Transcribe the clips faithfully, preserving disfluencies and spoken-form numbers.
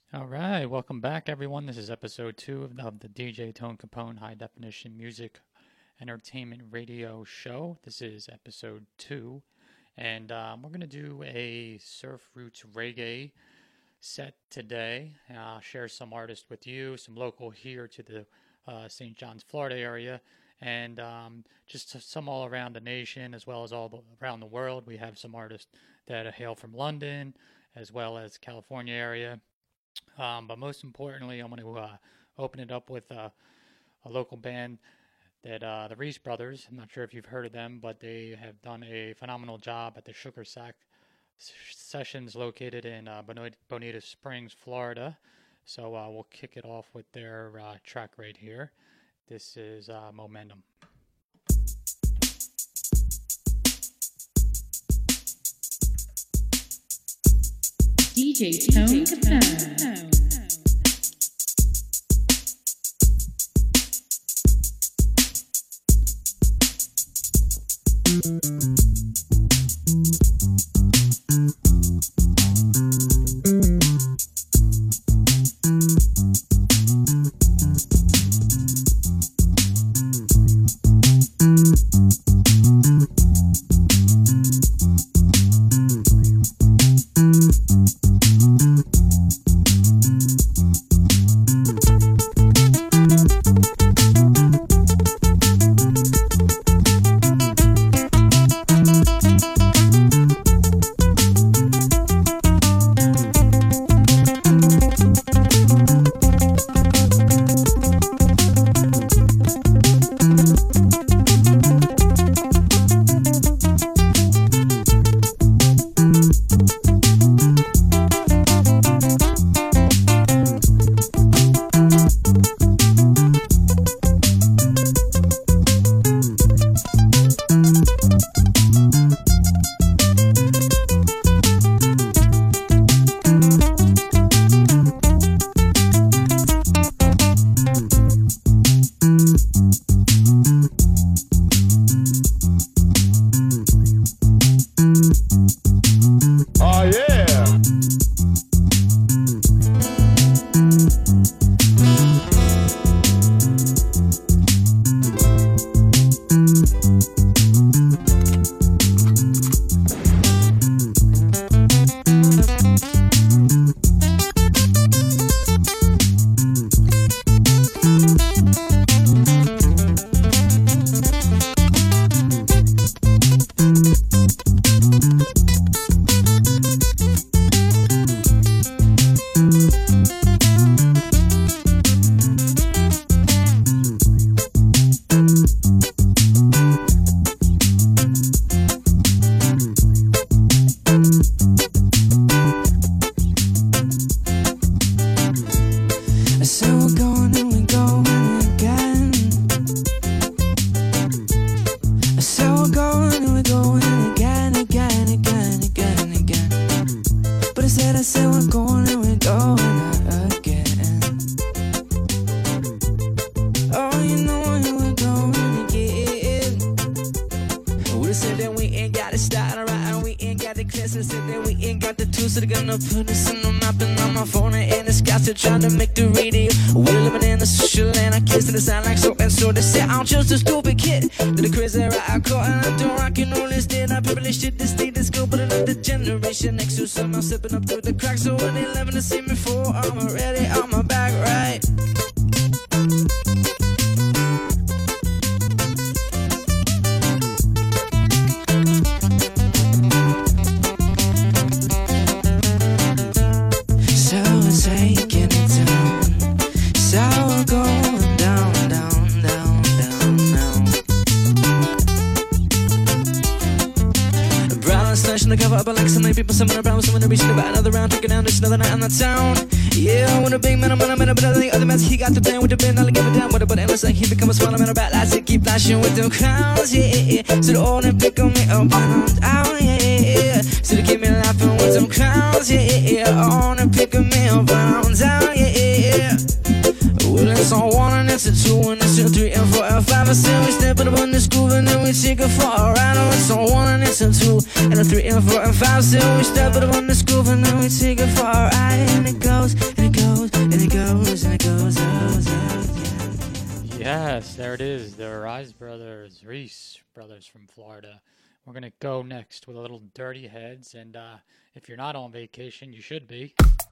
All right, welcome back, everyone. This is episode two of, of the D J Tone Capone High Definition Music Entertainment Radio Show. This is episode two, and um, we're going to do a surf roots reggae set today. I'll share some artists with you, some local here to the uh, Saint John's, Florida area, and um, just some all around the nation as well as all the, around the world. We have some artists that hail from London as well as California area. Um, but most importantly, I'm going to uh, open it up with uh, a local band that uh, the Reese Brothers. I'm not sure if you've heard of them, but they have done a phenomenal job at the Sugar Sack Sessions located in uh, Bonita Springs, Florida. So uh, we'll kick it off with their uh, track right here. This is uh, Momentum. D J Tone Capone. With them clowns, yeah, yeah. So the only pick on me up and I'm down, yeah, yeah. So they keep me laughing with them clowns, yeah, yeah. Only pick on me up and I'm down, yeah, yeah. Well, it's on one and it's a two and it's a three and four and five. I say we step it up on this groove and then we take it for a ride. Oh, it's on one and it's a two and a three and four and five. Say we step it up on this groove and then we take it for a ride. And it goes, and it goes. there it is, the Rise Brothers, Reese Brothers from Florida. We're going to go next with a little Dirty Heads, and uh, if you're not on vacation, you should be.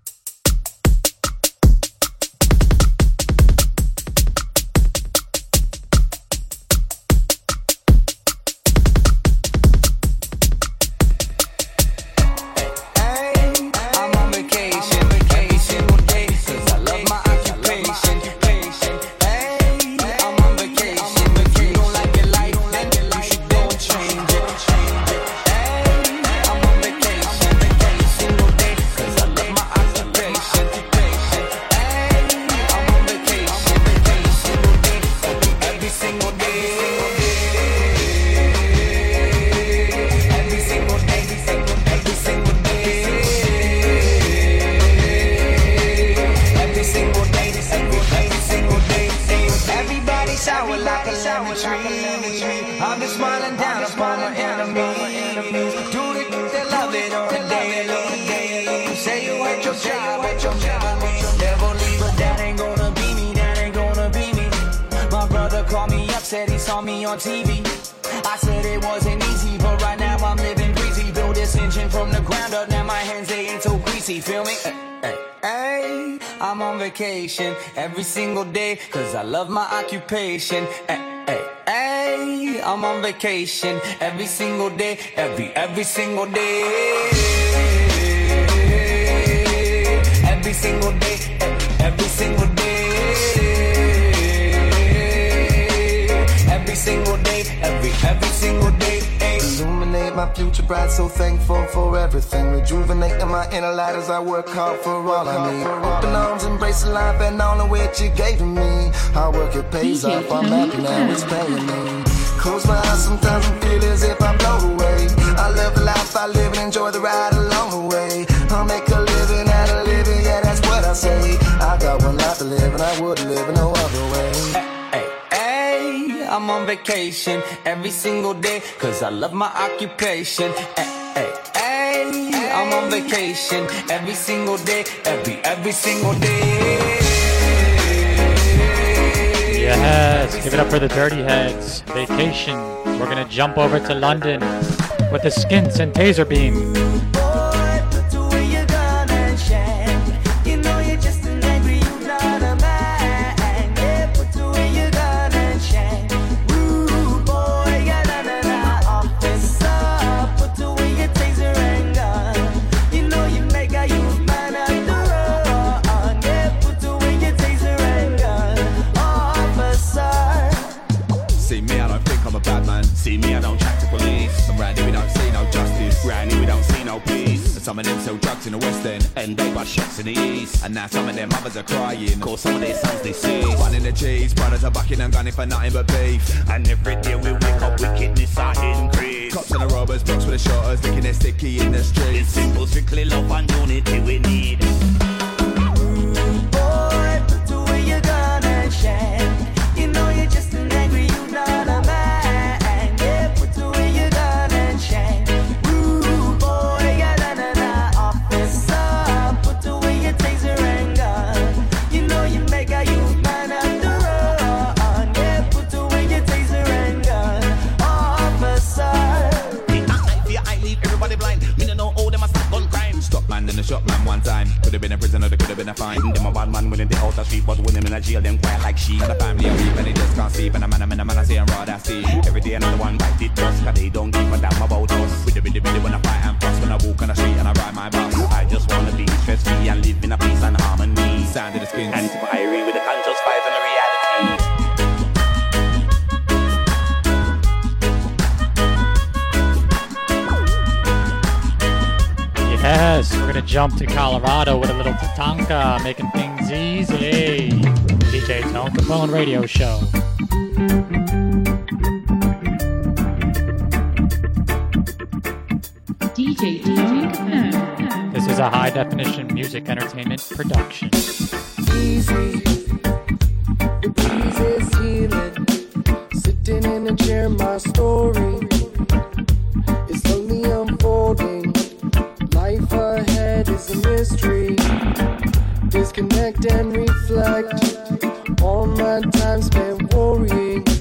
Said he saw me on T V. I said it wasn't easy, but right now I'm living breezy. Build this engine from the ground up. Now my hands, they ain't so greasy. Feel me? Hey, hey, hey. I'm on vacation every single day, cause I love my occupation. Hey, hey, hey. I'm on vacation every single day. Every, every single day. Every single day. Every single day. Every single day, every, every single day, ay. Illuminate my future bright, so thankful for everything. Rejuvenating my inner light as I work hard for all I need. Open arms, embrace the life and all of which you gave to me. Hard work, it pays off, I'm happy now, it's paying me. Close my eyes, sometimes I feel as if I blow away. I love the life I live and enjoy the ride along the way. I'll make a living out of living, yeah, that's what I say. I got one life to live and I wouldn't live in no other way. I'm on vacation every single day, cause I love my occupation. Ay, ay, ay. I'm on vacation every single day, every, every single day. Yes, give it up for the Dirty Heads. Vacation. We're gonna jump over to London with the Skints and Taser Beam. See me, I don't chat to police. I'm round here, we don't see no justice. Round here, we don't see no peace. And some of them sell drugs in the West End, and they bust shots in the East. And now some of them mothers are crying, cause some of their sons they see. Running the cheese, brothers are bucking and gunning for nothing but beef. And every day we wake up, wickedness are increased. Cops and the robbers, blocks with the shotters, licking their sticky in the streets. It's simple, strictly love and unity we need. Rude boy, put away your gun and shame. You know you're just an angry, you not a man. Man in the shop man one time. Could have been a prisoner, there could have been a fine. Them a bad man winning the outer street, but winning in a jail, them quiet like sheep. And the family are weak and they just can't sleep. And a man, a man, a man, I say I'm raw, that's it. Every day another one bite it dust, cause they don't give a damn about us. With the biddy biddy when I fight and fuss, when I walk on the street and I ride my bus. I just wanna be stress free and live in a peace and harmony. Sound of the Skints and Irie with the conscious vibes and the reality. Yes, we're gonna jump to Colorado with a little Tatanka, making things easy. D J Tone Capone Radio Show. D J Tone Capone. This is a high definition music entertainment production. Easy, the breeze is healing. Sitting in a chair, my story is slowly unfolding. Life ahead is a mystery. Disconnect and reflect. All my time spent worrying.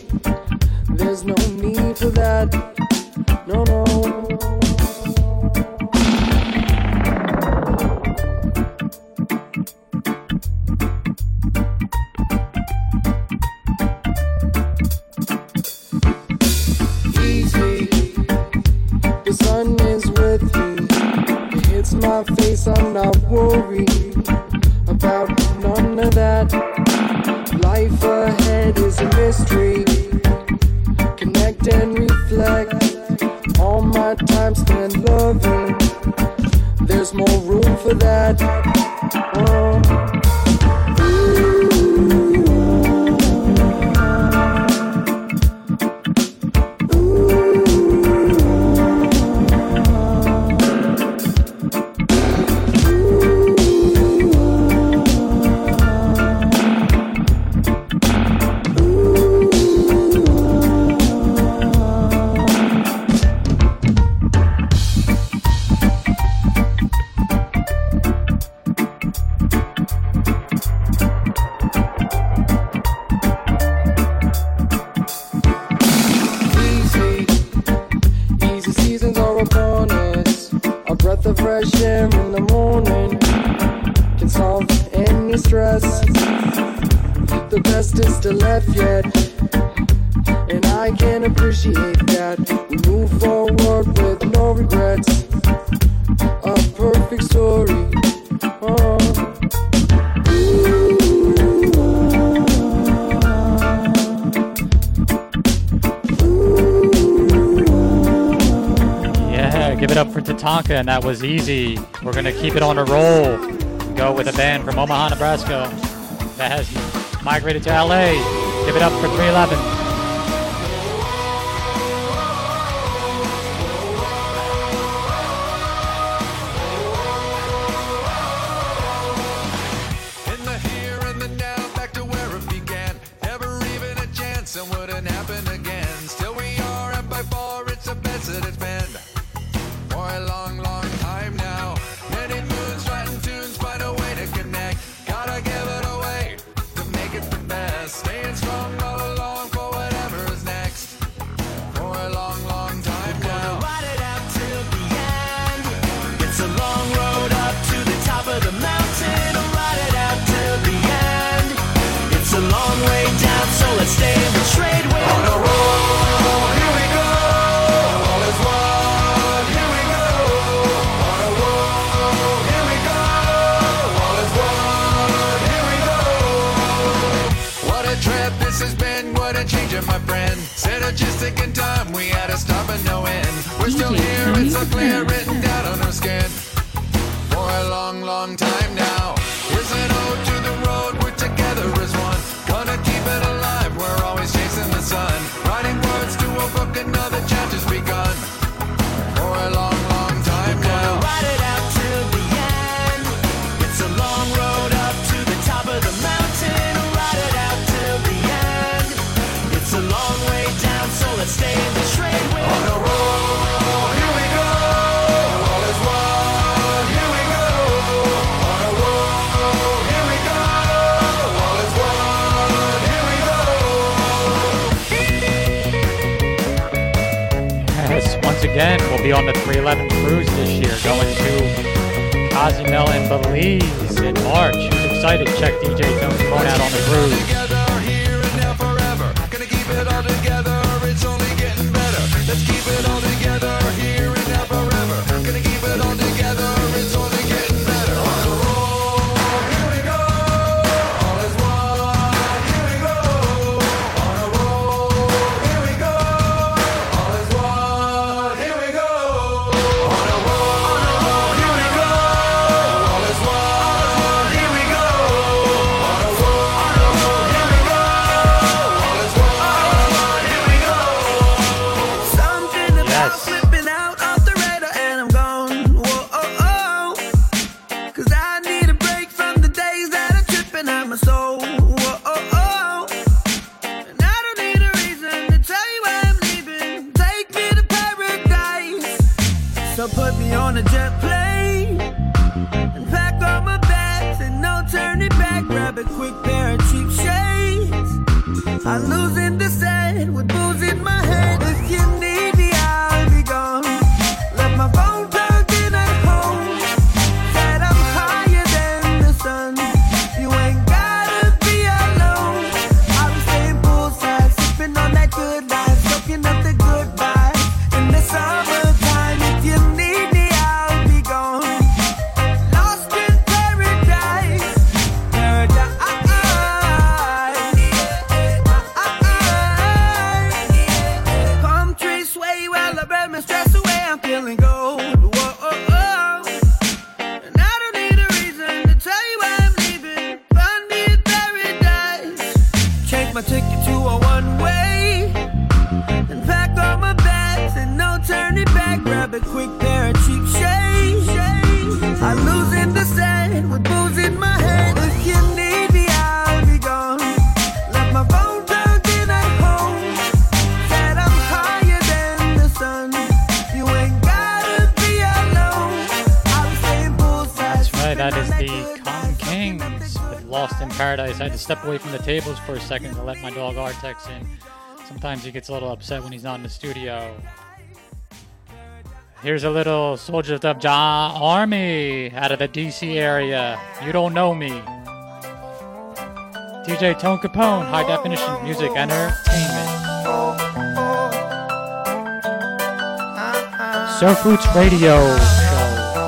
promise I'm not worried about none of that. Life ahead is a mystery. Connect and reflect. All my time spent loving. There's more room for that. Oh. The fresh air in the morning can solve any stress. The best is still left yet, and I can appreciate that. We move forward with no regrets. A perfect story. Oh. Give it up for Tatanka, and that was easy. We're going to keep it on a roll. Go with a band from Omaha, Nebraska that has migrated to L A. Give it up for three eleven. In the here and the now, back to where it began. Never even a chance, and wouldn't happen again. Still we are, and by far it's the best that it's been. For a long, long time now. Many moons, writing tunes, find a way to connect. Gotta give it away to make it the best. Staying strong all along for whatever is next. For a long, long time now. Ride it out till the end. It's a long road up to the top of the mountain. Ride it out till the end. It's a long way down, so let's stay in the trade wind. On a roll, here we go. All is one, here we go. On a roll, here we go. All is one, here we go. What a trip this has been, what a change, my friend. Synergistic in time, we had a stop and no end. We're still here, it's so clear, written down on our skin. For a long, long time now. Here's an ode to the road, we're together as one. Gonna keep it alive, we're always chasing the sun. Writing words to a book, another chapter's begun. For a long, long time now. Ride it out till the end. It's a long road up to the top of the mountain. Ride it out till the end. It's a long way down, so let's stay in the trade wind. On a roll, here we go. All is one, here we go. On a roll, here we go. All is one, here we go. Yes, once again, we'll be on the three eleven cruise this year, going to Cozumel and Belize in March. Who's excited? Check D J Tone's phone out on the cruise. Together here and now forever. Gonna keep it all together, it's only getting better. Let's keep it all together here and now forever. Gonna keep it all together, it's only getting better. On a roll, here we go. All is one, here we go. On a roll, here we go. All is one, here we go. On a roll, here we go. All is one, here we go. On a roll, here we go. All is one, here we go. Something about Yes. flipping out off the radar and I'm gone. Whoa, oh, oh. Cause I need a break from the days that are tripping at my soul. Whoa, oh, oh. And I don't need a reason to tell you where I'm leaving. Take me to paradise. So put me on a jet plane and pack all my bags and no turning back. Grab a quick pair of cheap shades. I'm losing the set with booze in my head. If you need me, I'll be gone. Left my phone plugged in at home. Said I'm higher than the sun. You ain't gotta be alone. I'll be staying poolside, sipping on that good life, soaking up the good vibes in the summertime. If you need me, I'll be gone. Tom Kings with Lost in Paradise. I had to step away from the tables for a second to let my dog Artex in. Sometimes he gets a little upset when he's not in the studio. Here's a little Soldiers of Jah Army out of the D C area. You Don't Know Me. D J Tone Capone, High Definition Music Entertainment. Surf Roots Radio Show.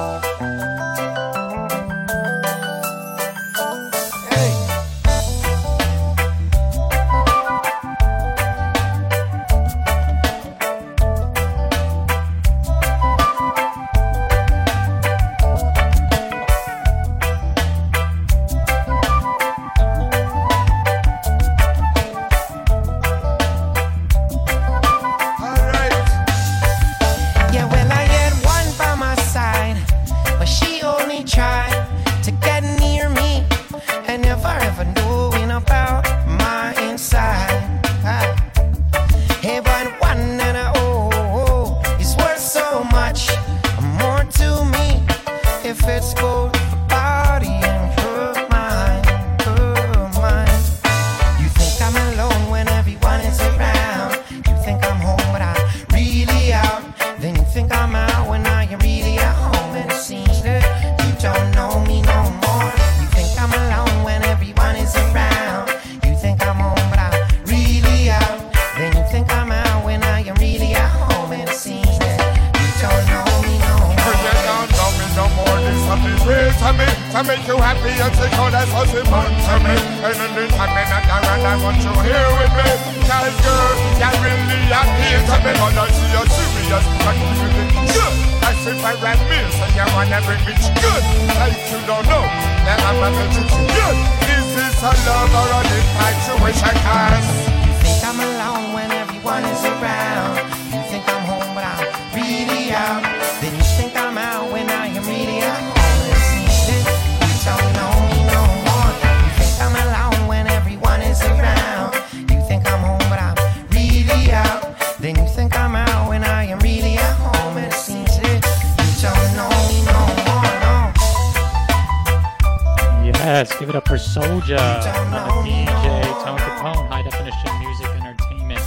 Give it up for Soldier, another D J Tone Capone, High Definition Music Entertainment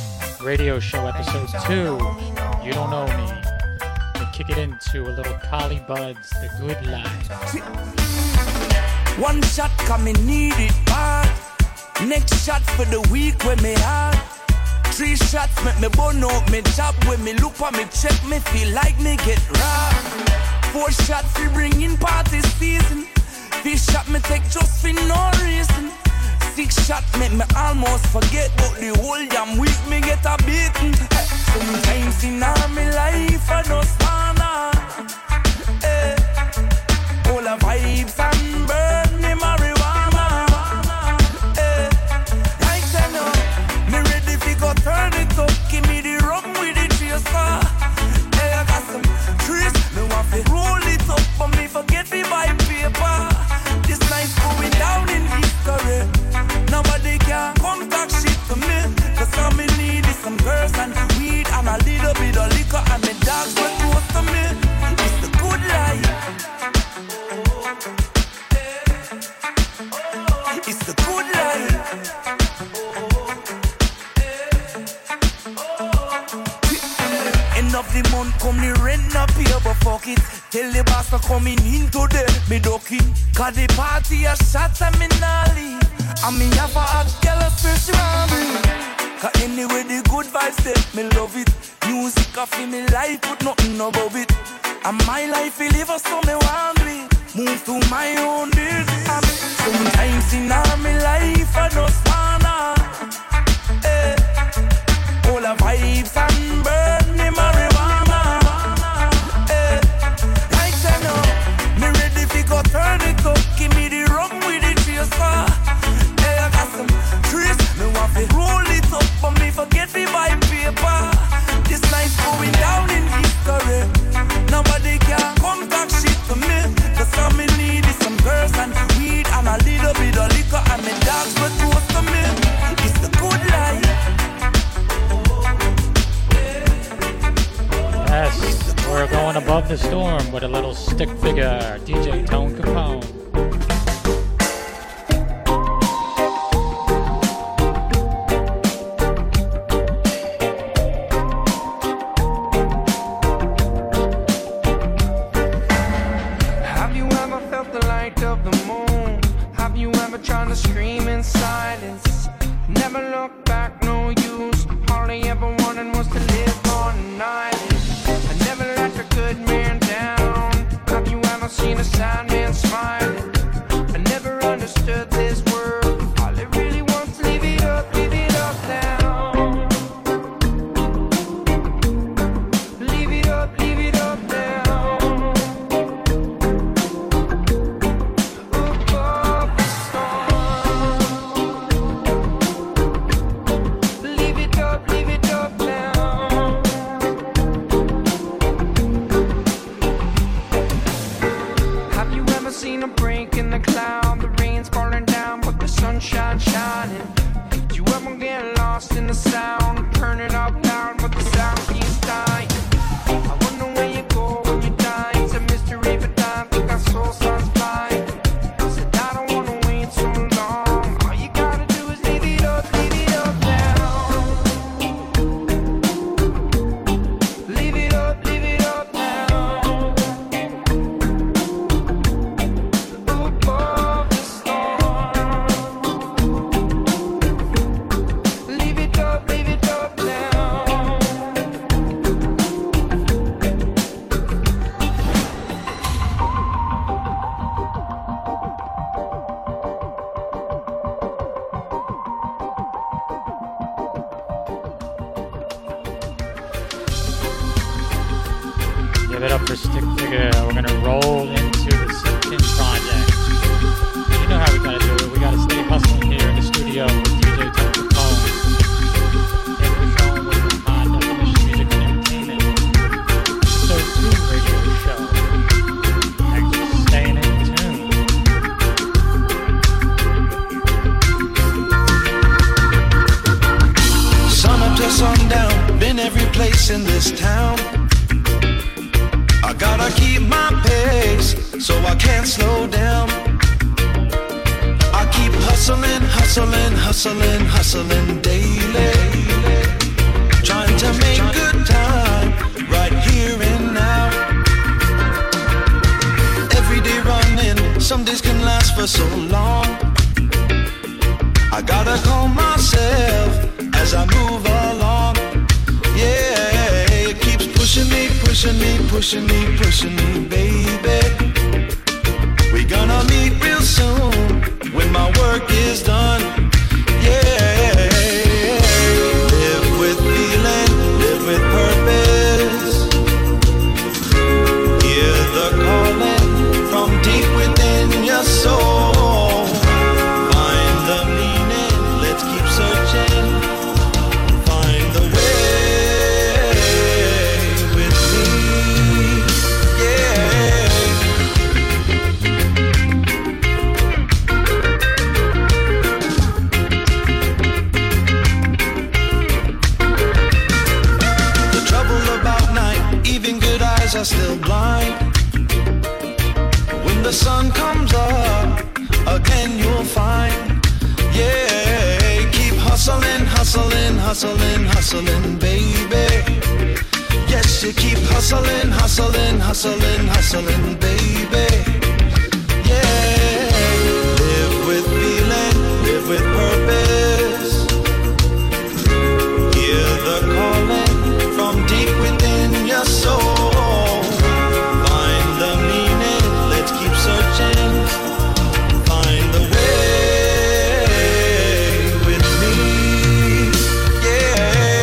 Radio Show, Episode two, You Don't Know Me. We kick it into a little Collie Buds, The Good Life. One shot coming, need it bad. Next shot for the week when me hard. Three shots make me burn out me job. When me look at me check, me feel like me get robbed. Four shots we bring in party season. Fish shot me take just for no reason. Six shot make me almost forget, but the whole damn week me get a beating. Sometimes in all my life I don't stand up. Eh. All the vibes and burn me marijuana. Eh. Like I know, me ready fi go turn it up. Give me the rum with the chaser. Eh, I got some trees, me want fi roll it up, but me forget fi buy paper. This night going down in history. Nobody can come talk shit to me. Cause all me need is some girls and weed and a little bit of liquor. And the dogs were close to me. It's the good life. It's the good life. End of the month come the rent up here, but fuck it. Tell the boss to coming in today, me ducking. Cause the party a shot and me nah leave. And me have a hot girl a special me. Cause anyway the good vibes there, me love it. Music a fi me life, put nothing above it. And my life will live so me want me. Move to my own business. Sometimes in all my life I just wanna eh. All the vibes and burn me marijuana. Eh. Like I know, me ready fi go turn it up. Give me the rum with the chaser. Eh, I got some trees, me want fi roll it up, but me forget fi buy paper. This night going down in history. Nobody can come talk shit to me. Cause all me need is some girls and weed and a little bit of liquor. And me dogs were close to me. It's the good life. Yes, we're going above the storm with a little stick figure, D J Tone Capone. trying to scream in silence. Never look back, no use. All I ever wanted was to live on an island. I never let a good man down. Have you ever seen a sad man smiling? I never understood this world. All I really want is leave it up, leave it up now. Leave it up, leave it up now. Above the storm. Leave it up, leave it up now. Have you ever seen a break in the cloud? The rain's falling down, but the sunshine shining. Do you ever get lost in the sound? Turn it up loud, but the sound keeps dying. I wonder where you go when you die. It's a mystery, but I think our soul starts flying. Said I don't wanna wait so long. All you gotta do is leave it up, leave it up now. Leave it up, leave it up now. Above the storm. Leave it up, leave it up now. Give it up for Stick Figure. We're gonna roll into the Silken Project. You know how we gotta do it. We gotta stay hustling here in the studio with D J Tone Capone. And we're showing with the high definition music and entertainment. Episode two radio show. Thanks for staying in tune. Sun up to sundown, been every place in this town. I gotta keep my pace, so I can't slow down. I keep hustling, hustling, hustling, hustling daily. Trying to make good time, right here and now. Every day running, some days can last for so long. I gotta calm myself as I move along. Yeah, it keeps pushing me, pushing me, pushing me, pushing me, baby. We gonna meet real soon when my work is done. Yeah, live with feeling, live with purpose. Hear the calling from deep within your soul. Find the meaning, let's keep searching. Find the way with me. Yeah. The trouble about night, even good eyes are still blind. When the sun comes up, again you'll find. Yeah, keep hustling, hustling, hustling, hustling, baby. Yes, you keep hustling, hustling, hustling, hustling, baby. Yeah, live with feeling, live with purpose. Hear the calling from deep within your soul. Find the meaning, let's keep searching. Find the way with me. Yeah.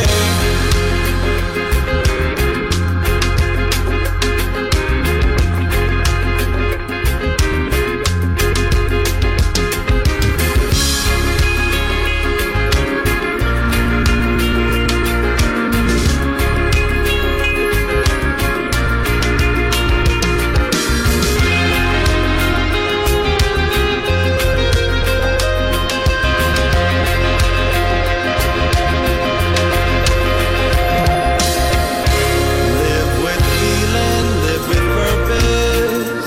Live with feeling, live with purpose.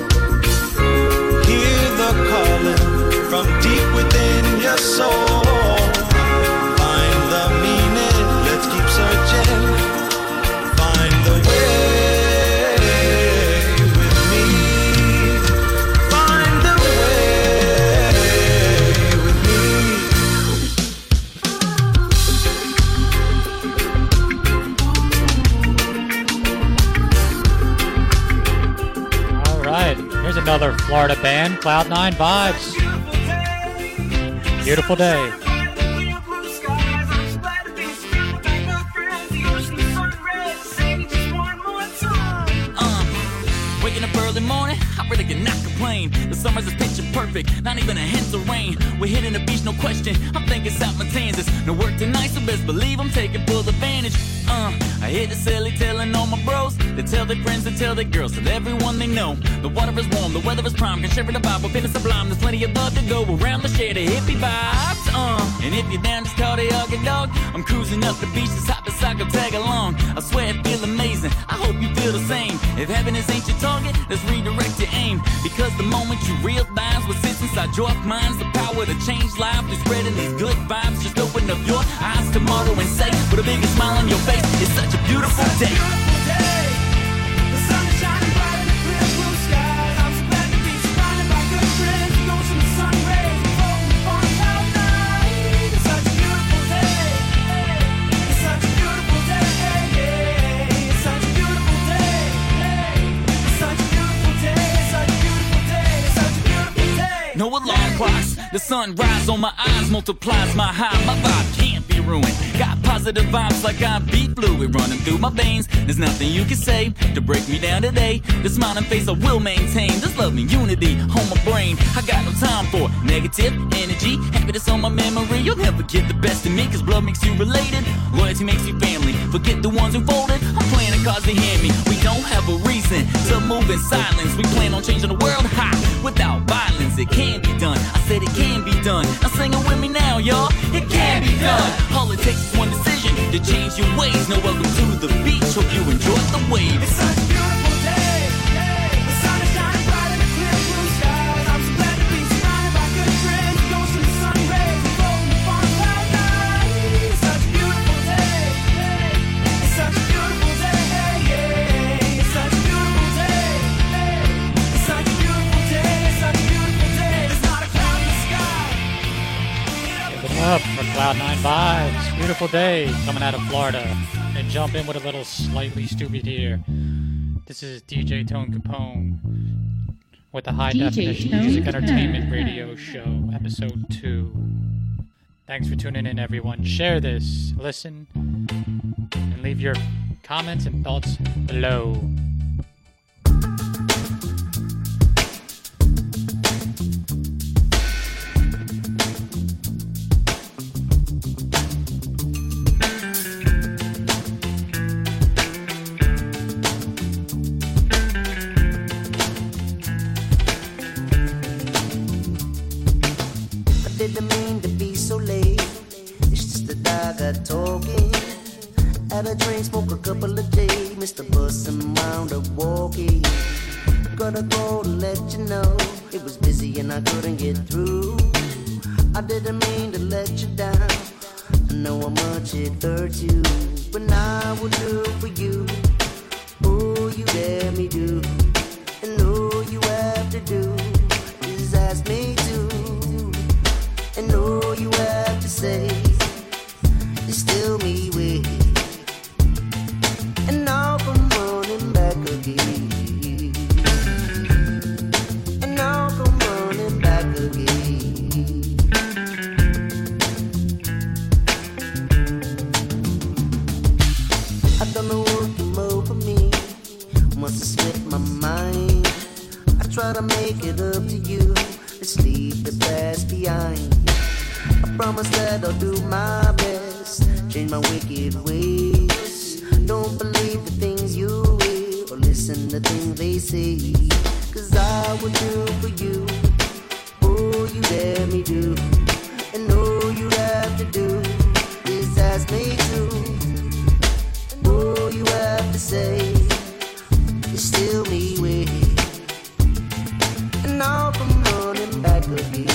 Hear the calling from deep within your soul. Find the meaning, let's keep searching. Find the way with me. Find the way Florida band, Cloud Nine Vibes. Beautiful day. Waking up early morning, I really cannot complain. The summers is picture perfect, not even a hint of rain. We're hitting the beach, no question. I'm thinking South Matanzas. No work tonight, so best believe I'm taking full advantage. Uh, I hit the silly telling all my bros. They tell their friends, they tell their girls, tell everyone they know. The water is warm, the weather is prime. Can share it about, but feeling sublime. There's plenty of love to go around to share the hippie vibes. Uh, and if you're down, just call the ugly dog. I'm cruising up the beach, just hop beside, go tag along. I swear it feel amazing. I hope you feel the same. If happiness ain't your target, let's redirect your aim. Because the moment you realize what sits inside your mind's the power to change lives through spreading these good vibes. Just open up your eyes tomorrow and say, with a bigger smile on your face, it's such a beautiful day. The sun is shining bright in the clear blue skies. I'm so glad to be surrounded by good friends. It goes from the sun rays and floating on cloud nine. It's such a beautiful day. It's such a beautiful day. It's such a beautiful day. It's such a beautiful day. It's such a beautiful day. It's such a beautiful day. No alarm clocks. The sunrise on my eyes multiplies my high. My vibe can't be ruined. Got positive vibes like I beat fluid running through my veins. There's nothing you can say to break me down today. The smiling face I will maintain. This love and unity on my brain. I got no time for negative energy. Happiness on my memory. You'll never get the best of me, cause blood makes you related. Loyalty makes you family. Forget the ones who folded. I'm playing the cards they hand me. We don't have a reason to move in silence. We plan on changing the world high without violence. It can be done. I said it can be done. Now sing it with me now, y'all. It can be done. All it takes is one decision to change your ways. No welcome to the beach. Hope you enjoyed the waves. It's such a beautiful day. The sun is shining bright in the clear blue skies. I'm so glad to be surrounded by good friends. It goes from the sun rays and floating on cloud nine. It's such a beautiful day. It's such a beautiful day. It's such a beautiful day. It's such a beautiful day. It's such a beautiful day. There's not a cloud in the sky. Give it up for Cloud Nine Vibes. Beautiful day coming out of Florida. And jump in with a little slightly stupid here. This is D J Tone Capone with the High D J Definition Tone Music Capone. Entertainment Radio Show, episode two. Thanks for tuning in, everyone. Share this, listen, and leave your comments and thoughts below. Didn't mean to be so late. It's just that I got talking. Had a drink, smoke a couple of days. Missed the bus and wound up walking. Gotta go to let you know it was busy and I couldn't get through. I didn't mean to let you down. I know how much it hurt you, but now I will do for you. Oh, you let me do, and all you have to do is ask me to. And all you have to say is still me with. And now I'm running back again. And now I'm running back again. I don't know what came over me. Must have slipped my mind. I try to make it up to you. Let's leave the past behind. I promise that I'll do my best, change my wicked ways. Don't believe the things you hear or listen to things they say. Cause I will do for you all you let me do. And all you have to do is ask me to. All you have to say is still me with. And now I'm running back again.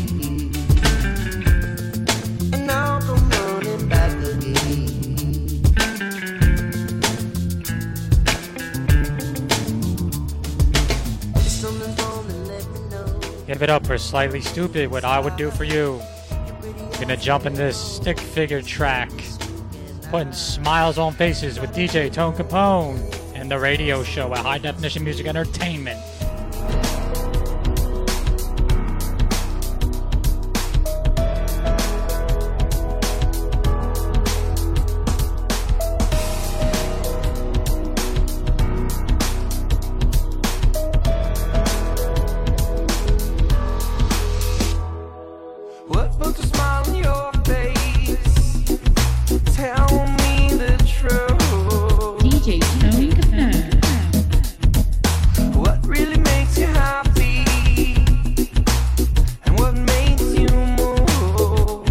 Give it up for Slightly Stupid, what I would do for you. Gonna jump in this stick figure track, putting smiles on faces with D J Tone Capone and the radio show at High Definition Music Entertainment. What puts a smile on your face? Tell me the truth. D J Tony Capone. What really makes you happy? And what makes you move?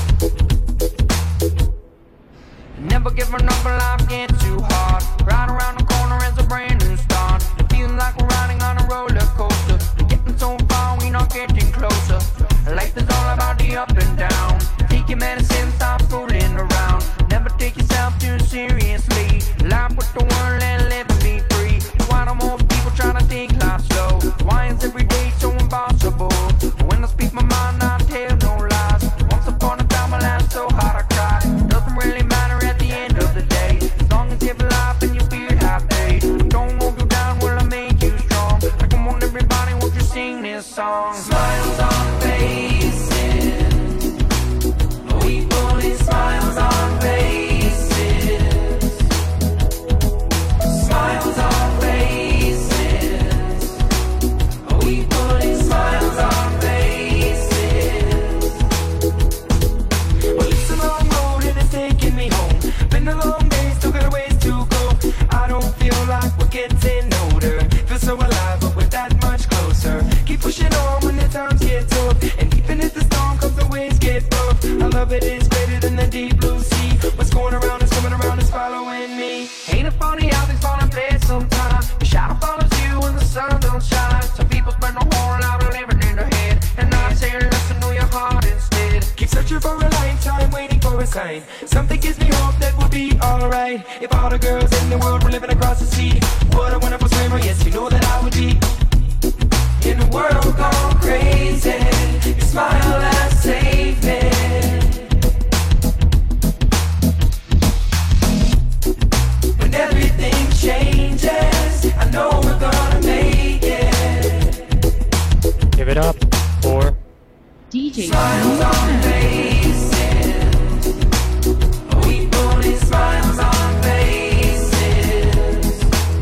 Never give up when life gets too hard. Right around the corner is a brand new start. It feels like we're riding on a roller coaster. We're getting so far, we're not getting closer. Life is all about the up and down. Take your medicine, stop fooling around. Never take yourself too seriously. Life with the world and live and be free. Why do more people try to take life slow? Why is every day so impossible? When I speak my mind, I tell no lies. Once upon a time, I laughed so hard I cried. Doesn't really matter at the end of the day. As long as you have life and you feel happy. Don't hold you down, will I make you strong? Like come on everybody, won't you sing this song? Smiles on faces. We put smiles on faces. Smiles on faces. We put smiles on faces. Well, it's a long road and it's taking me home. Been a long day, still got a ways to go. I don't feel like we're getting older. Feel so alive, but we're that much closer. Keep pushing on when the times get tough. And even if the storm comes, the waves get rough. I love it, it's greater than the deep blue sea. What's going around is coming around, is following me. Ain't it funny how things fall in place sometimes? The shadow follows you when the sun don't shine. Some people spend a whole lot of living in their head. And I say listen to your heart instead. Keep searching for a lifetime, waiting for a sign. Something gives me hope that we'll be alright. If all the girls in the world were living across the sea, what a wonderful swimmer, yes you know that I would be. In a world gone crazy, your smile has saved me. When everything changes, I know we're gonna make it. Give it up for D J Smiles on Tony faces. We put smiles on faces.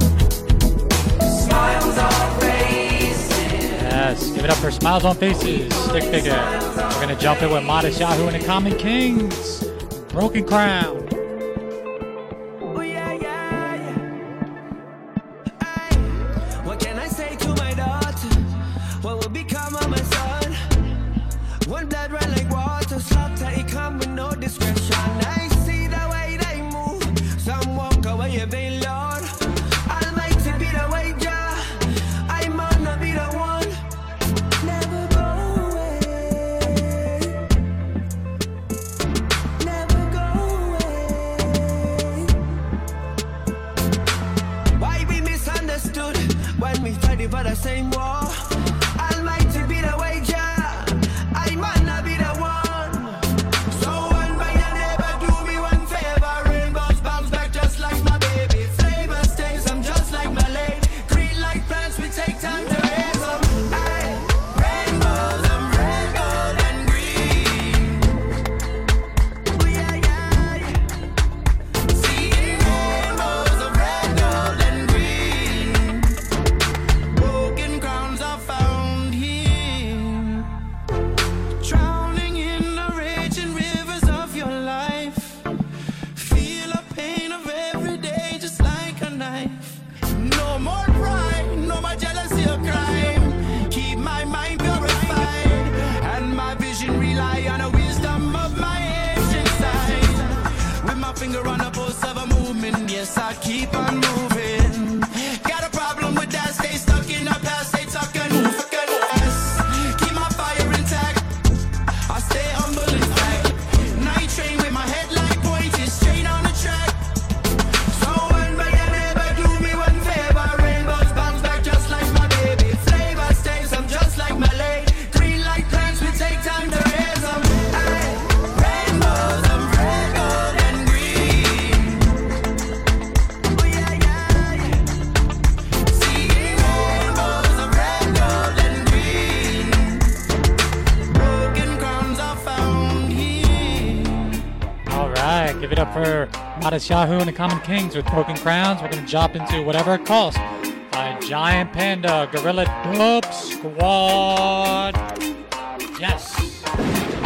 Smiles on faces. Yes, give it up for Smiles on Faces, Stick Figure. We're gonna jump in with Modest Yahoo and the Common Kings, Broken Crown. Oh yeah, yeah, yeah. Ay, what can I say to my daughter? What will become of my son? One blood run like water, slaughter, it come with no discretion. I see the way they move, some walk away if they Lord. Almighty be the way, Jah. I might not be the one. Never go away. Never go away. Why we misunderstood when we fighting for the same war? Almighty be the way, Jah. I might not be the one. So one by your neighbor, do me one favor. Rainbows bounce back just like my baby. Flavor stays, I'm just like my lady. Green like plants, we take time to raise them. Aye. Rainbows of red, gold, and green. Oh yeah, yeah, yeah. Seeing rainbows of red, gold, and green. Broken crowns are found here. Drowning in the raging rivers of your life. Feel the pain of every day just like a knife. No more pride, no more jealousy or crime. Keep my mind purified and my vision rely on the wisdom of my ancient side. With my finger on the pulse of a movement, yes I keep on moving. Got a problem with that, stay stuck in the past, stay stuck and move for goodness. Keep my fire intact, I stay humble in fact. Night train with my headlight pointed straight on the track. So one by your neighbor, do me one favor. Rainbows bounce back just like my baby. Flavor stays, I'm just like my lady. Green like plants, we take time to raise them. Aye. Rainbows of red, gold, and green. Oh yeah, yeah, yeah. Seeing rainbows of red, gold, and green. Broken crowns are found here. All right, give it up for Modest Yahoo and the Common Kings with Broken Crowns. We're gonna jump into whatever it costs by Giant Panda, Gorilla Dope Squad. Yes.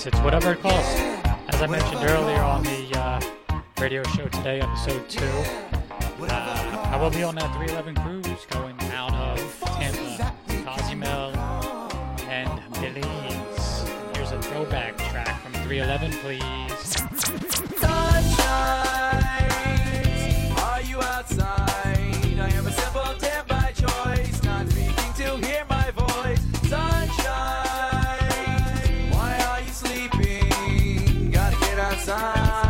costs. It's whatever it costs. As I mentioned earlier on the uh, radio show today, episode two, uh, I will be on that three eleven cruise going out of Tampa, Cozumel, and Belize. Here's a throwback track from three eleven, please. Sunshine, are you outside? I am a simpleton by choice, not speaking to hear my voice. Sunshine, why are you sleeping? Gotta get outside.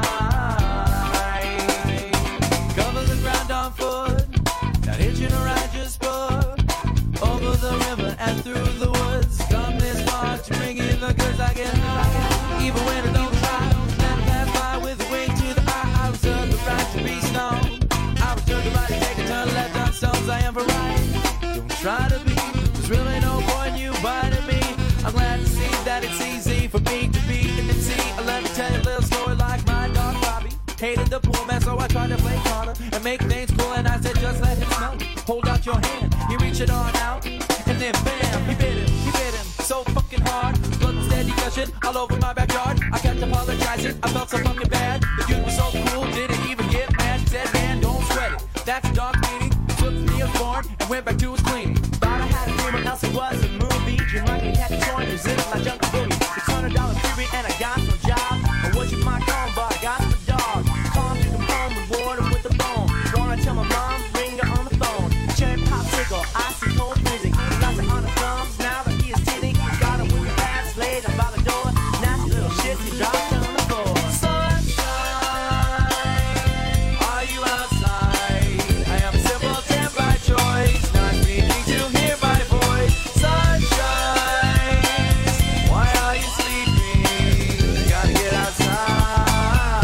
Cover the ground on foot, not hitching a ride, just put over the river and through the woods. Come this far to bring in the goods I get, even when I don't try. Let it pass by with a wing to the eye. I reserve the right to be stoned. I reserve the right to take a turn left on stones. I am variety. Don't try to be. There's really no point you biting me. I'm glad to see that it's easy for me to be in the sea. Let me tell you a little story like my dog Bobby. Hated the poor man, so I tried to play harder and make things cool. And I said, just let him smell it. Hold out your hand, you reach it on out, and then bam, he bit him, he bit him so fucking hard. Blood steady gushing all over my backyard. I kept apologizing, I felt so fucking bad. The dude was so cool, didn't even get mad. He said, man, don't sweat it. That's dog meaning. Took me a thorn and went back to his cleaning. Thought I had a dream, else it was a movie. Dream like we had the corners in my jungle booty. Six hundred dollar freebie and I got no job. I worship my corn, but I got the dog. Calm to come home, reward him with the bone. Wanna tell my mom, ring her on the phone. Cherry popsicle, icy cold music. Lots of on the thumbs, now that he is sitting. Got him with the pads laid up by the door. Nasty little shit, he dropped on the floor. Sunshine, are you outside? I am a simpleton by choice, not speaking to hear my voice. Sunshine, why are you sleeping? Gotta get outside.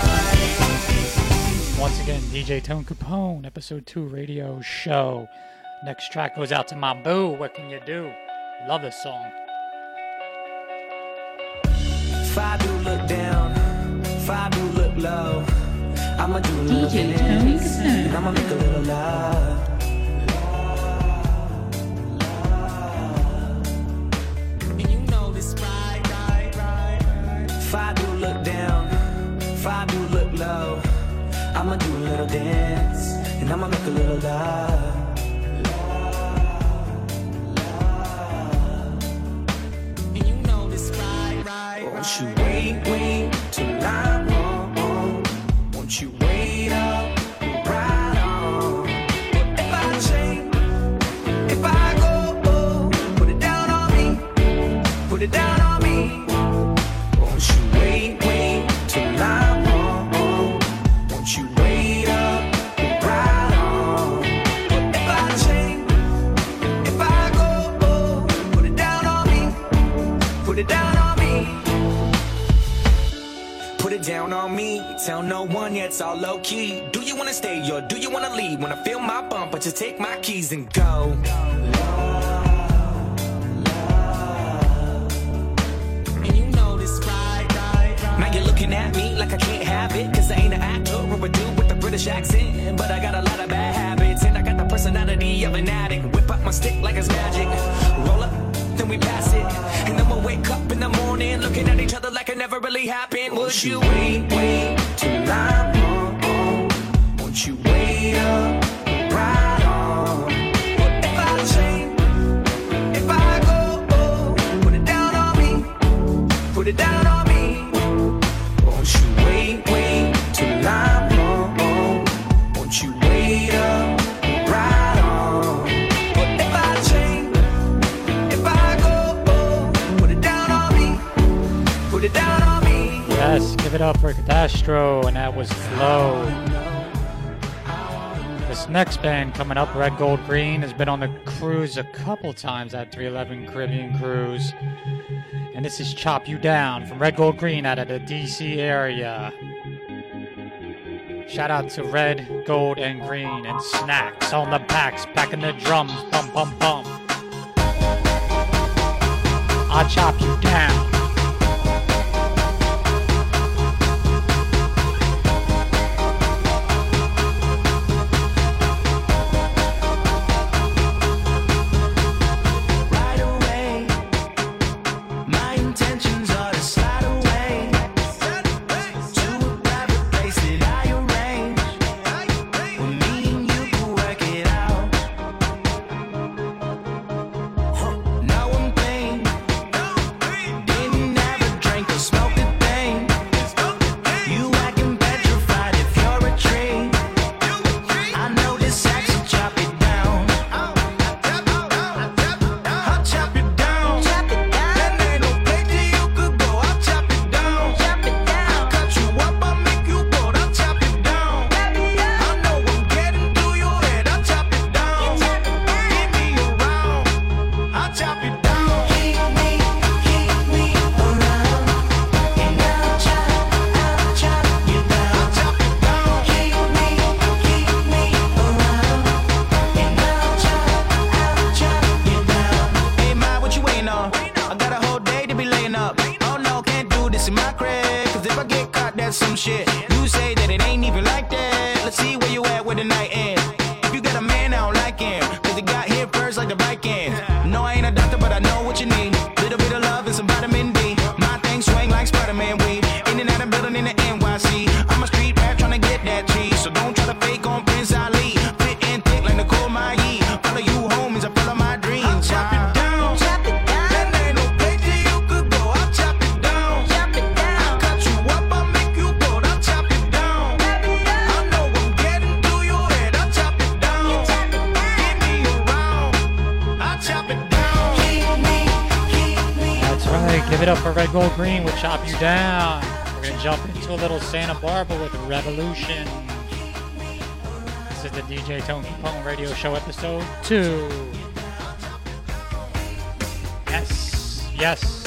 Once again, D J Tone Capone, episode two radio show. Next track goes out to my boo. What can you do? Love this song. If I do look down, if I do look low, I'ma do a little D J bit Tony dance, Capone. and I'ma make a little love. And you know this right, right, right, right. If I do look down, if I do look low, I'ma do a little dance, and I'ma make a little love. And you know this right, right, right. Won't you wait, wait till I'm home? Won't you wait up and ride on? But if I change, if I go, oh, put it down on me, put it down on me. Won't you wait, wait till I'm home? Won't you wait up and ride on? But if I change, if I go, oh, put it down on me, put it down on me. Put it down on me, tell no one yet, it's all low key. Do you wanna stay or do you wanna leave? Wanna feel my bump, but just take my keys and go. And you know this right, right, right. Now you're looking at me like I can't have it, cause I ain't an actor or a dude with a British accent. But I got a lot of bad habits, and I got the personality of an addict. Whip up my stick like it's magic. Roll up, then we pass it, and then we'll wake up in the morning looking at each other like it never really happened. Would you wait, wait till I'm home? Won't you wait up and ride on? But if I change, if I go, oh, put it down on me, put it down on me. Won't you wait, wait till I'm home? Won't you wait up and ride on? But if I change, if I go, oh, put it down on me, put it down on me. Yes, give it up for Cadastro, and that was Flow. This next band coming up, Red Gold Green, has been on the cruise a couple times, that three eleven Caribbean cruise. And this is Chop You Down from Red Gold Green out of the D C area. Shout out to Red, Gold, and Green, and Snacks on the backs, packing the drums, bum bum bum. I'll chop you down. Right away, my intentions are to slide away. it up for Red Gold Green with Chop You Down. We're going to jump into a little Santa Barbara with Revolution. This is the D J Tone Capone Radio Show episode two. Yes, yes.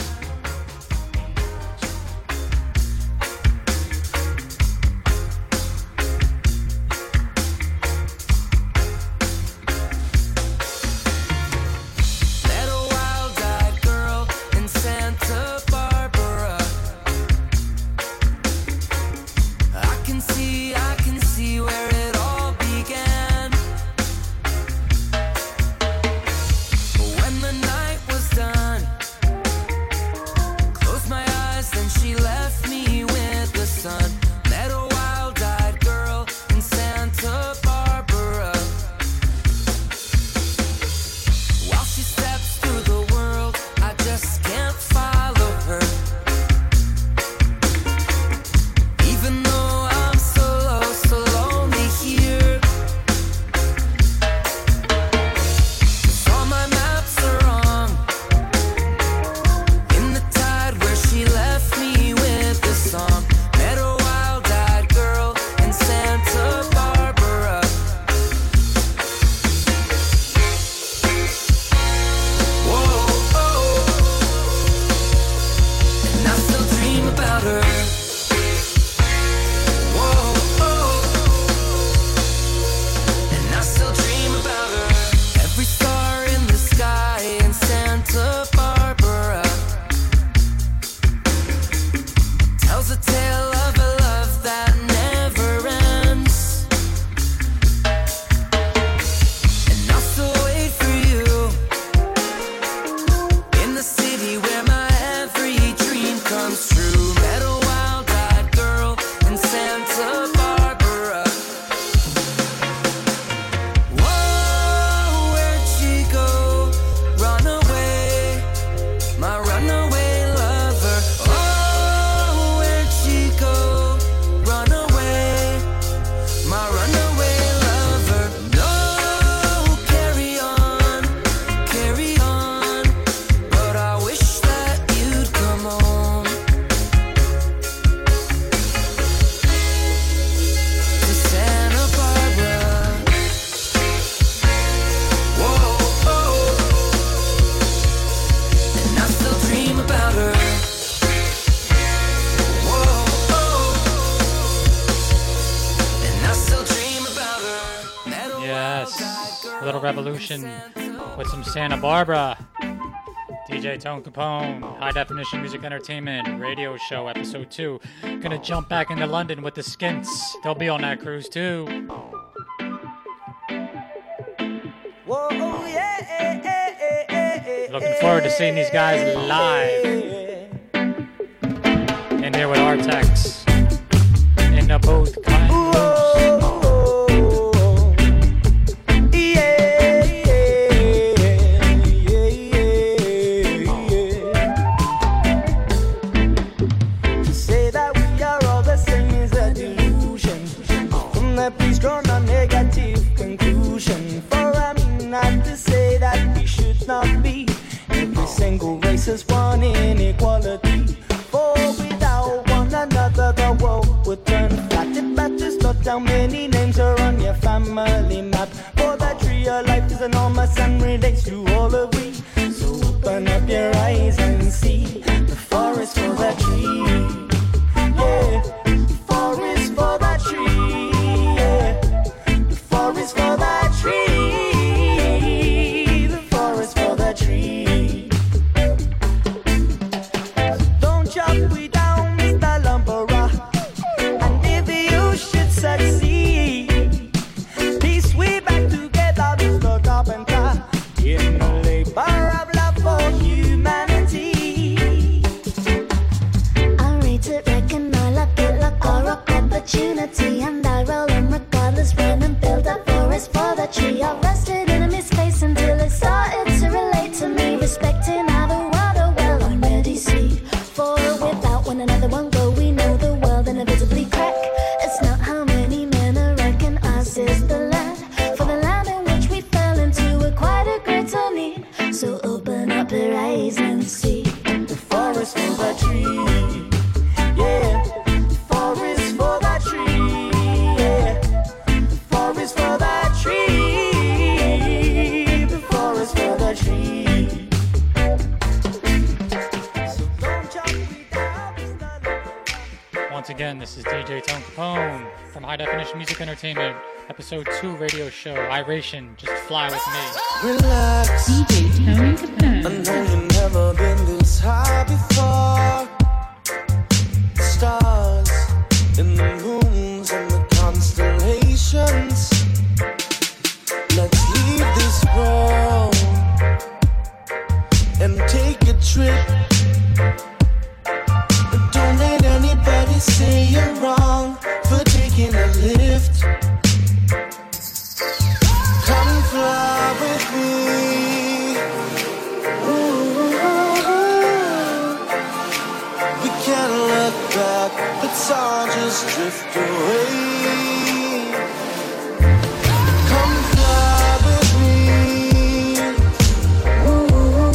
With some Santa Barbara. D J Tone Capone, High Definition Music Entertainment Radio Show episode two. Gonna jump back into London with the Skints. They'll be on that cruise too. Whoa, yeah, Looking forward to seeing these guys live. And here with Artex in the booth. Not be every single race has one inequality. For without one another, the world would turn flat. If that is not how many names are on your family map. For that tree of life is enormous and relates to all of we. So open up your eyes and see the forest for that tree. Yeah, the forest for that tree. Yeah, the forest for that tree. Tree. Don't chop we down, Mister Lumberer. And if you should succeed, peace we back together, Mister Carpenter. In the labor of love for humanity. I rate it, reckon I like it. again. This is D J Tone Capone from High Definition Music Entertainment, episode two radio show, Iration, Just Fly With Me. Relax. D J Tone Capone. I know you've never been this high before. Stars in the moons and the constellations. Let's leave this world and take a trip. Don't let anybody say you're wrong for taking a lift. Come fly with me. Ooh. We can't look back, let's all just drift away. Come fly with me. Ooh.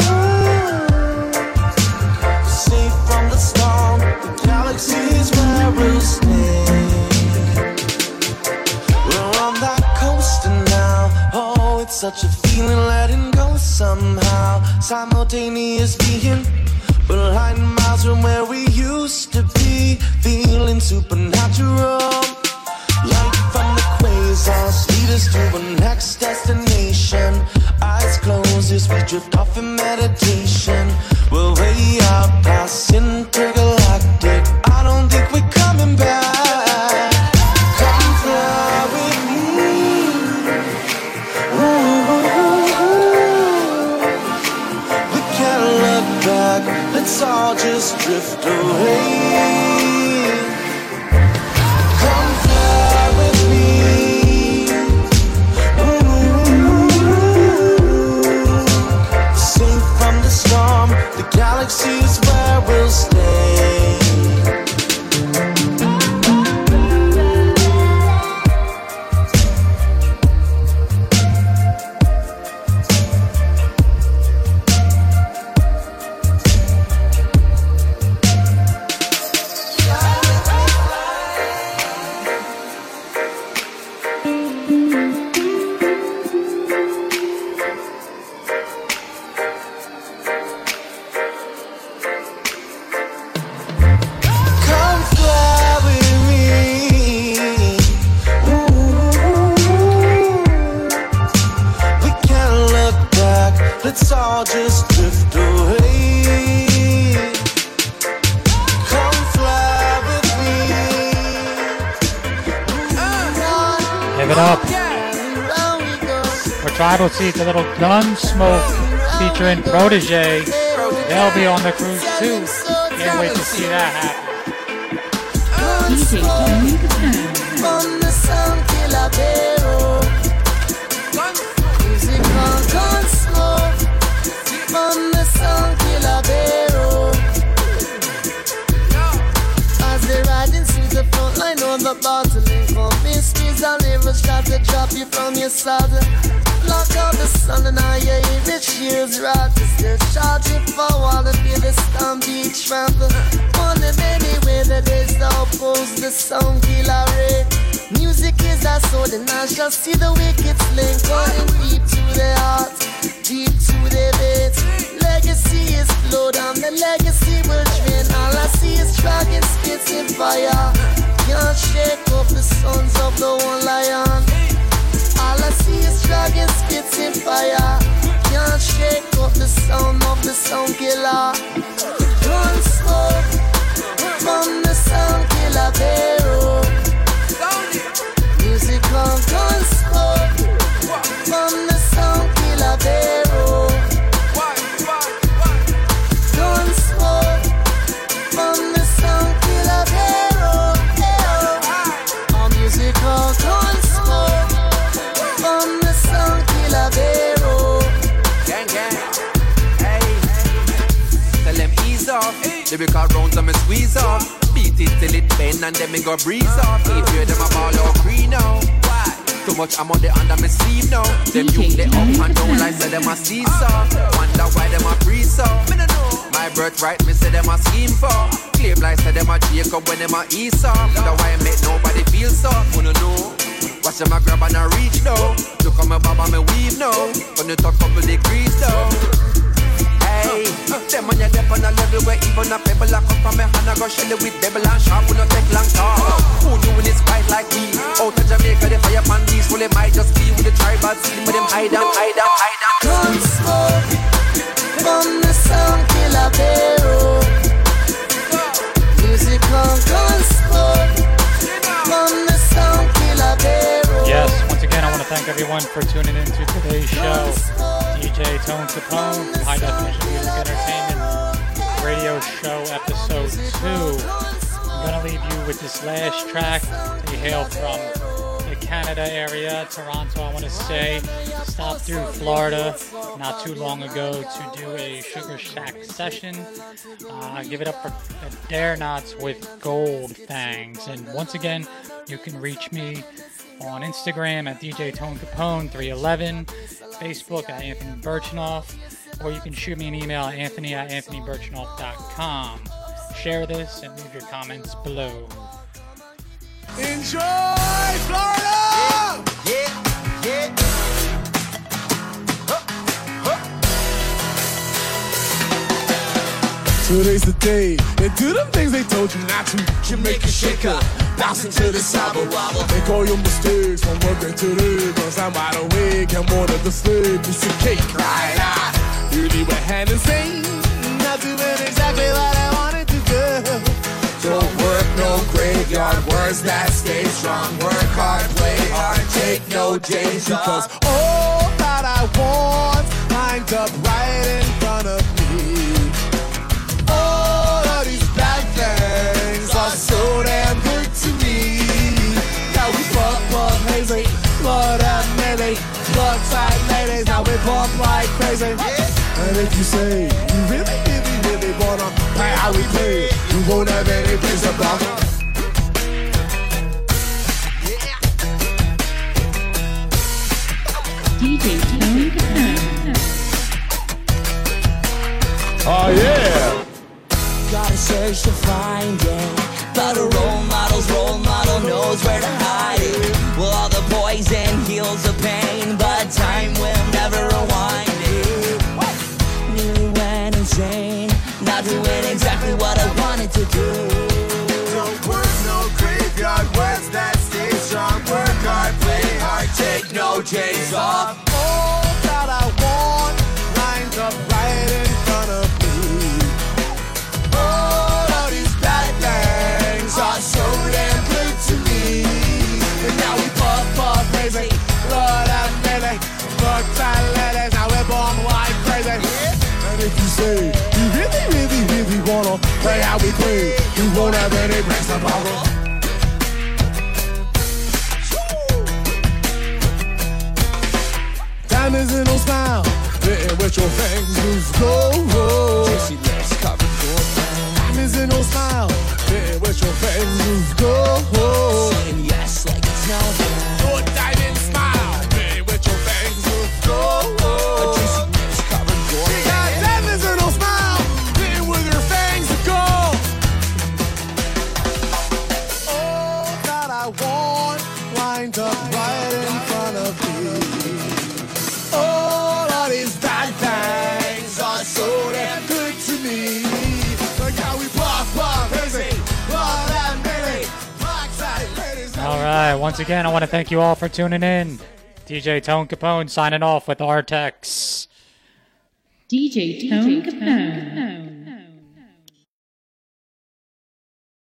Safe from the storm, the galaxy's where we'll stay. We're on that coast and now, oh, it's such a feeling letting go somehow. Simultaneous being, but hiding miles from where we used to be. Feeling supernatural. Light from the quasars lead us to a next destination. Eyes closed as we drift off in meditation. We're way out past intergalactic. I don't think we're coming back. Come fly with me. Ooh. We can't look back. Let's all just drift away. Come fly with me. Ooh. Safe from the storm, the galaxy's where we'll stay. Come fly with me. Ooh. We can't look back. Let's all just drift away. Come fly with me. Give it up for Tribal Seeds, a little Gunsmoke featuring Protege. They'll be on the cruise too. Can't wait to see that happen. D J Tone Capone. From the sun killer barrel. Music on Gunsmoke. From the sun killer barrel. As they riding through the front line on the bottling company squeeze, I'll never try to drop you from your saddle. Lock out the sun and I hear the cheers rock. Still charging forward to feel the stampede trample. On the baby way the days the oppose the sound killer ray. Music is our sword and I shall see the wicked sling cutting deep to the heart, deep to the veins. Legacy is blood and the legacy will drain. All I see is dragon spits in fire. Can't shake up the sons of the one lion. All I see is dragon spits in fire. Can't shake up the sound of the sound killer. Gunsmoke from the sound killer barrel. Music on Gunsmoke from the sound killer barrel. Gunsmoke from the sound killer barrel. Our music on Gunsmoke from the sound killer barrel. Gang, gang. Hey, tell them ease off. Lyrical rounds and me squeeze off. Beat it till it bend and then me go breeze off. If you them a ball out green now. Why? Too much I'm on the under me sleeve now. Them you they up and down like say them a seesaw. Wonder why them a breeze off. Me no know. My birthright me say them a scheme for. Claim like say them a Jacob when them a Esau. Wonder why I make nobody feel so. Wanna know? Watch them a grab and a reach now. Look on my bob and me weave now. When you talk couple degrees though. Hey, them on your dep on a level where even a pebble a come from me hand I go shell it with devil and sharp. We no take long talk. Who doing this fight like me? Out of Jamaica, the fire pan beast. Well, it might just be with the tribal scene, but them hide down, hide down, hide down. Gun smoke from the sound killer barrel. Music on gun smoke from the sound killer barrel. Yes, once again, I want to thank everyone for tuning in to today's show. D J Tone Capone, High Definition Music Entertainment Radio Show, Episode two. I'm going to leave you with this last track. We hail from the Canada area, Toronto, I want to say. Stopped through Florida not too long ago to do a Sugar Shack session. Uh, give it up for Dare Knots with Gold Fangs. And once again, you can reach me on Instagram at D J Tone Capone three eleven, Facebook at Anthony Birchnoff, or you can shoot me an email at anthony at anthony birchnoff dot com. Share this and leave your comments below. Enjoy Florida! Yeah, yeah. Today's the day, and do them things they told you not to. Jamaica shaker, bouncing to the sabo wobble. Make all your mistakes from working to the cause I'm wide awake and more than the slave. Piece of cake, right out. You leave a hand insane, not doing exactly what I wanted to do. Don't work no graveyard words that stay strong. Work hard, play hard, take no days. Because all that I want lined up right in front of me. All of these bad things are so damn good to me. Now we fuck, fuck, hazy, blood and melee, blood tight ladies. Now we bump like crazy. And if you say you really, really, really wanna play how we play, you won't have any place to bother. D J Tone Capone. Oh yeah. Gotta search to find it. But a role model's role model knows where to hide it. Well, all the poison heals the pain, but time will never rewind it. New and insane, not doing exactly what I wanted to do. Don't work no graveyard words that stay strong. Work hard, play hard, take no days off. All that I want lines up right in front of me. All of these bad things are so damn good to me. And now we fuck, fuck crazy, blood and melee, fuck tight ladies, now we're born like crazy. And if you say you really, really, really wanna play how we play, you won't have any breaks to borrow. Time isn't no smile, hitting with your fangs, loose go. Juicy lips covered your fangs. Time isn't no smile, hitting with your fangs, loose go. Saying yes like it's no bad. Your diamond smile, hitting with your fangs, loose go. Juicy lips covered your She got fangs. diamonds in no smile, hitting with her fangs to go. All that I want lined up right in front of me. All of these bad things are so damn good to me. Like how we pop, pop, crazy, blood and Billy, rockside ladies. All right, once again, I want to thank you all for tuning in. D J Tone Capone signing off with Artex. D J Tone Capone.